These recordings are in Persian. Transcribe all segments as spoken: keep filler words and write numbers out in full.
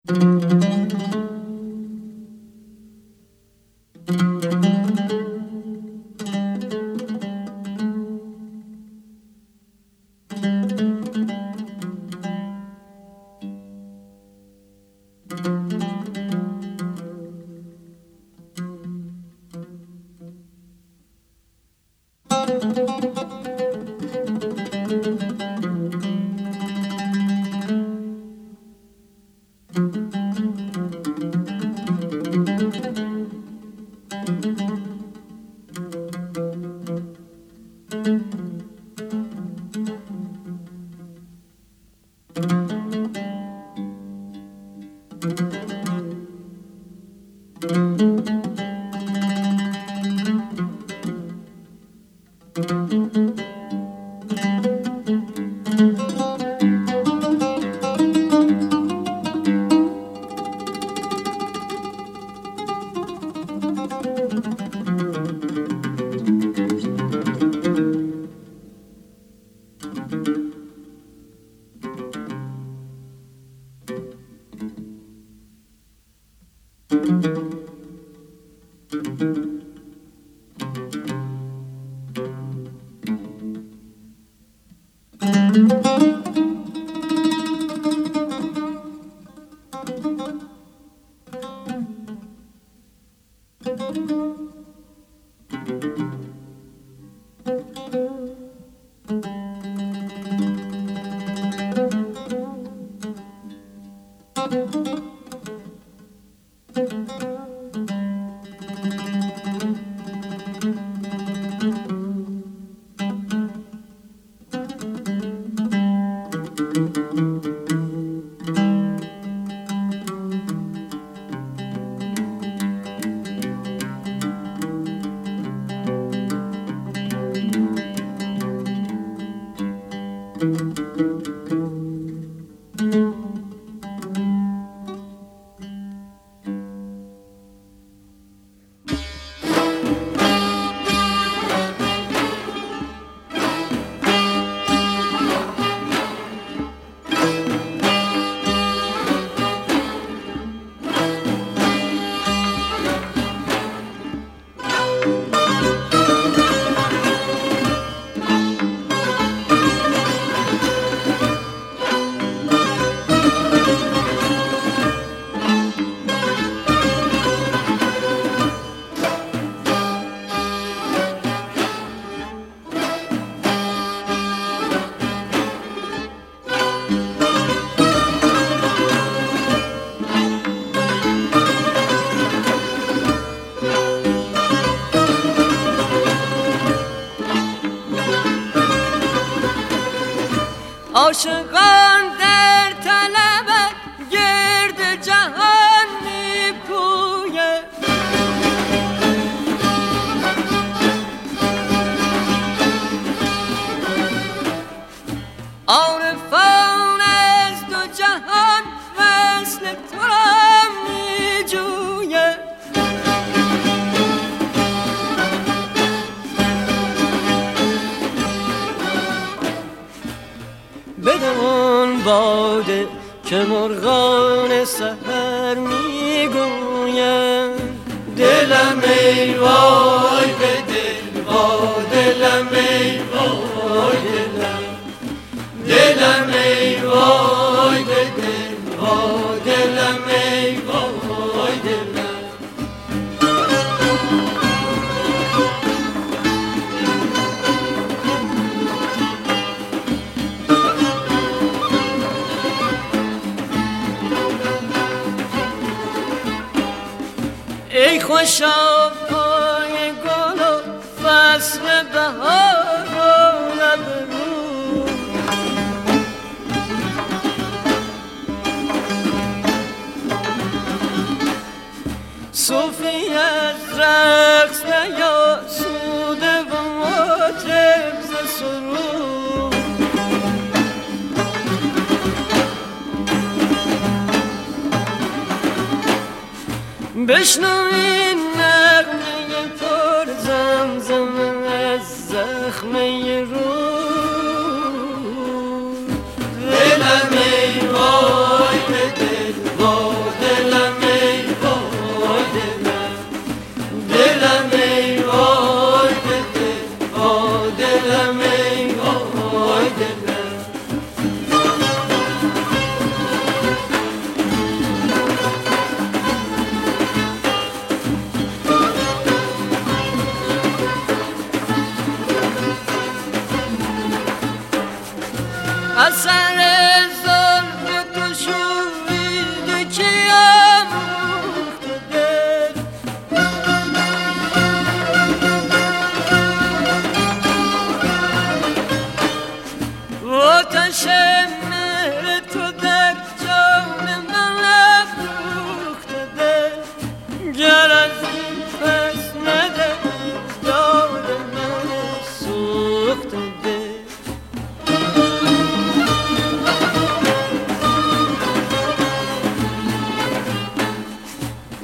عاشقان در طلب گرد جهان میپویه، عارفان از دو جهان وصل تو را میجویه. بدون باده که مرغان سحر میگویند دلم ای وای به دل وای دلم ای وای دلم دلم ای وای به دل وای دلم ای وای دلم. ای خوشا پای گل و فصل بهار و لب رو، صوفی از رقص نیاسوده و مطرب ز سرود. بشنو این نغمه پر زمزم از زخمه رو، دلم ای وای به دل وای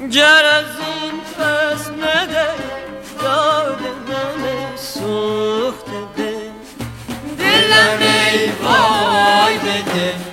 گر از این پس نده یاد من سوخته ده. دلم ای وای بده